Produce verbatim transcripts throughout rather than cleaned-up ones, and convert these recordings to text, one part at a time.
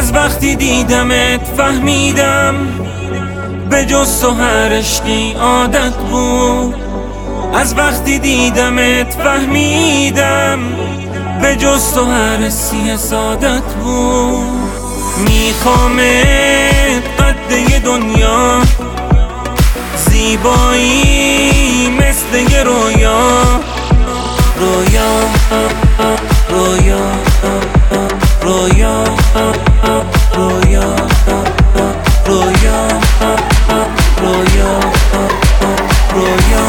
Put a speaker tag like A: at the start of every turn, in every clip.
A: از وقتی دیدمت فهمیدم به جز تو هر عشقی عادت بود. از وقتی دیدمت فهمیدم به جز تو هر حسی سعادت بود. میخوامت قد یه دنیا، زیبایی مثل یه رویا. رویا رویا رویا رویا رویا رویا رویا.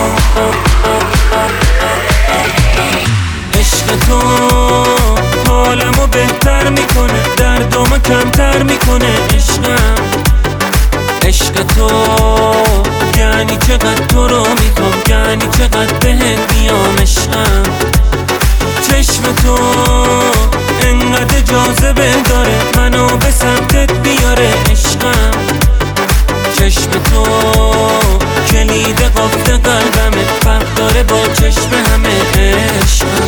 A: عشق تو حالمو بهتر میکنه، دردمو کمتر میکنه. عشقم عشق تو یعنی چقدر تو رو میخوام، یعنی چقدر بهت میام. عشقم چشم تو انقدر جاذبه داره، منو به سمتت بیاره. عشقم چشم تو کلید قفل قلبمه، فرق داره با چشم همه. عشقم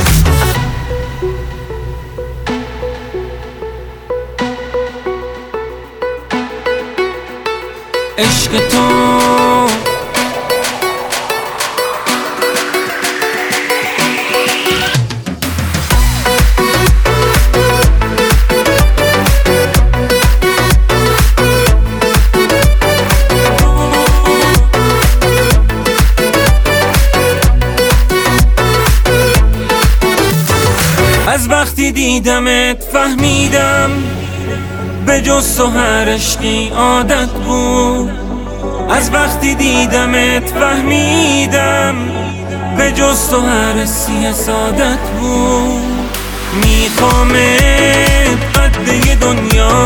A: عشق تو از وقتی دیدمت فهمیدم به جز تو هر عشقی عادت بود. از وقتی دیدمت فهمیدم به جز تو هر حسی سعادت بود. میخوامت قد یه دنیا،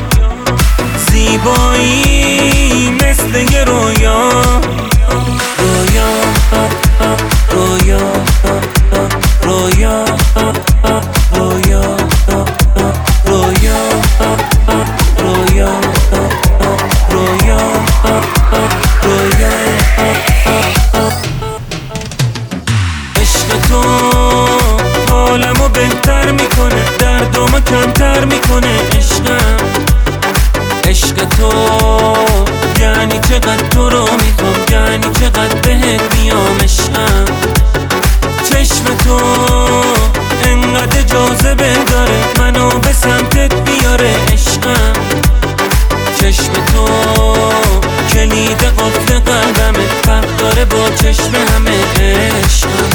A: زیبایی مثل یه رویا. رویا رویا رویا رویا رویا رویا رویا رویا. عشق تو حالمو بهتر میکنه، دردمو کمتر میکنه. عشقم عشق تو یعنی چقدر تو رو میخوام، یعنی چقدر بهت میام. عشقم چشم تو انقدر جاذبه داره، منو به سمتت بیاره. عشقم چشم تو کلید قفل قلبمه، فرق داره با چشم همه. عشقم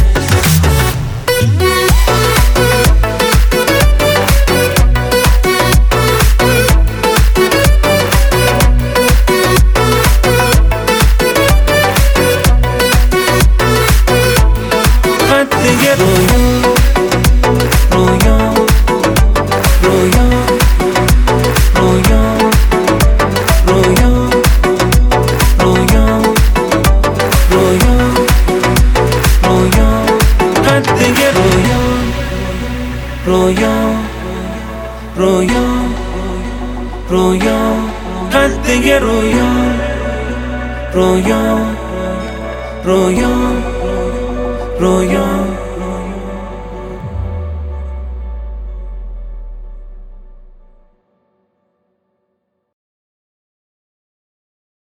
A: قد یه رویا رویا رویا رویا رویا رویا رویا رویا. قد یه رویا رویا رویا رویا. قد یه رویا رویا رویا رویا.